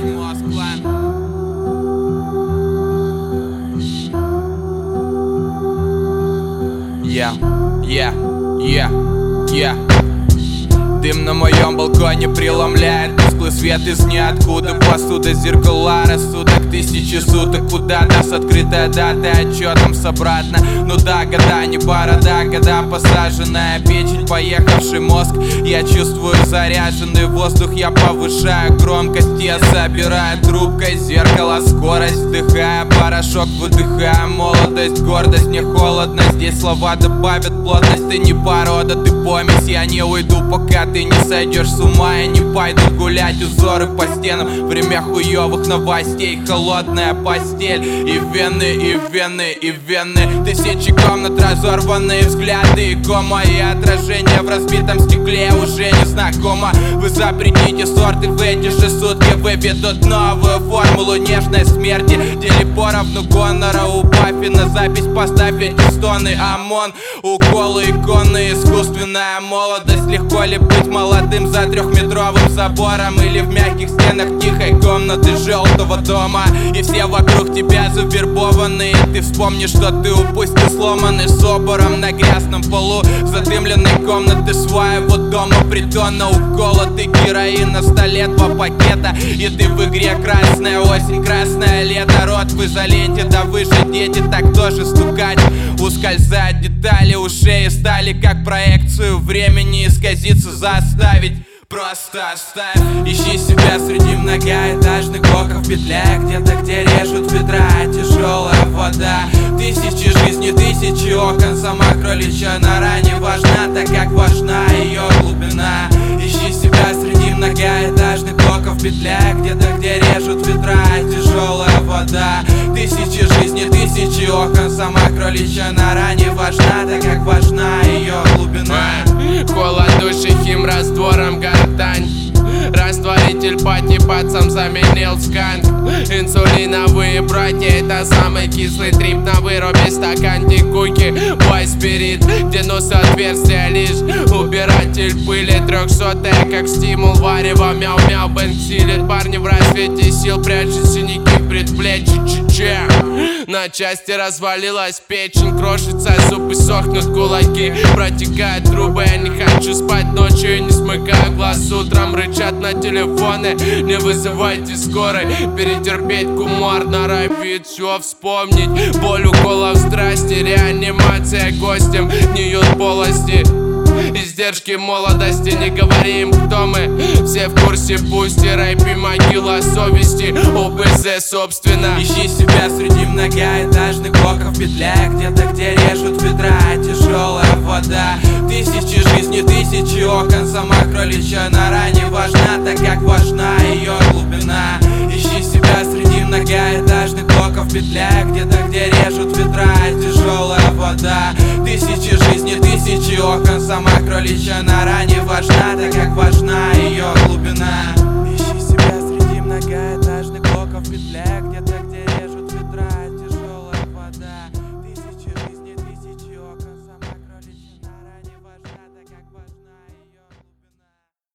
Дым на моем балконе преломляет тусклый свет из ниоткуда. Посуда, зеркала, рассудок, тысячи суток. Куда даст открытая дата отчетом с обратно. Ну да, года не борода, года посаженная печень, поехавший мозг. Я чувствую заряженный воздух, я повышаю громкость. Я забираю трубкой зеркало, скорость, вдыхая порошок, выдыхая молодость, гордость. Мне холодно, здесь слова добавят плотность. Ты не порода, ты помесь, я не уйду, пока ты не сойдешь с ума. И не пойдут гулять узоры по стенам. Время хуёвых новостей, холодная постель. И вены, и вены, и вены. Тысячи комнат, разорванные взгляды. И кома, и отражение в разбитом стекле уже не знакомо. Вы запретите сорты в эти же сутки. Выведут новую формулу нежной смерти. Дели поровну гонора, убавь и на запись поставь эти стоны. ОМОН, уколы, иконы, искусственная молодость. Легко ли быть молодым за трехметровым забором? Или в мягких стенах тихой комнаты желтого дома? И все вокруг тебя завербованы. И ты вспомнишь, что ты упустил, сломанный собором на грязном полу задымленной комнаты своего дома притона. Уколотый героин на столе, 2 пакета. И ты в игре красная осень, красное лето. Рот в изоленте, да вы же дети, так тоже стукать. Ускользают детали ушей и стали как проекцию времени. Исказиться заставить, просто оставь. Ищи себя среди многоэтажных блоков в петле. Где-то, где режут ветра, тяжелая вода. Тысячи жизней, тысячи окон. Сама кроличья нора не важна, так как важна ее глубина. Ищи себя среди многоэтажных блоков в петле. Где-то, где режут ветра, тяжелая вода. Тысячи жизней, тысячи окон. Сама кроличья нора не важна, так как важна ее глубина. Холод души хим раствором гортань. Растворитель поднебаться заменил сканк. Инсулиновые братья, это самый кислый трип. На выруби стаканчик куки, бой спирит, где нос отверстия лишь убиратель пыли. 300-я как стимул варево, мяу-мяу, бэнк силит. Парни в рассвете сил прячут синяки в предплечье. Че-че. На части развалилась печень, крошится зубы, сохнут кулаки. Протекают трубы, я не хочу спать ночью и не смыкаю глаз утром. Рычат на телефоны, не вызывайте скорой. Перетерпеть кумар, норовит все вспомнить. Боль уколов страсти, реанимация гостем гниют полости. Издержки молодости, не говорим, кто мы. Все в курсе, пусть и рэп и могила совести. ОБЗ, собственно. Ищи себя среди многоэтажных блоков в петле. Где-то, где режут ветра, тяжелая вода. Тысячи жизней, тысячи окон. Сама кроличья нора не важна, так как важна ее глубина. Ищи себя среди многоэтажных блоков в петле. Где-то, где режут ветра, тяжелая вода. Тысячи жизней, тысячи окон. Сама кроличья нора не важна, так как важна ее глубина. Ищи себя среди многоэтажных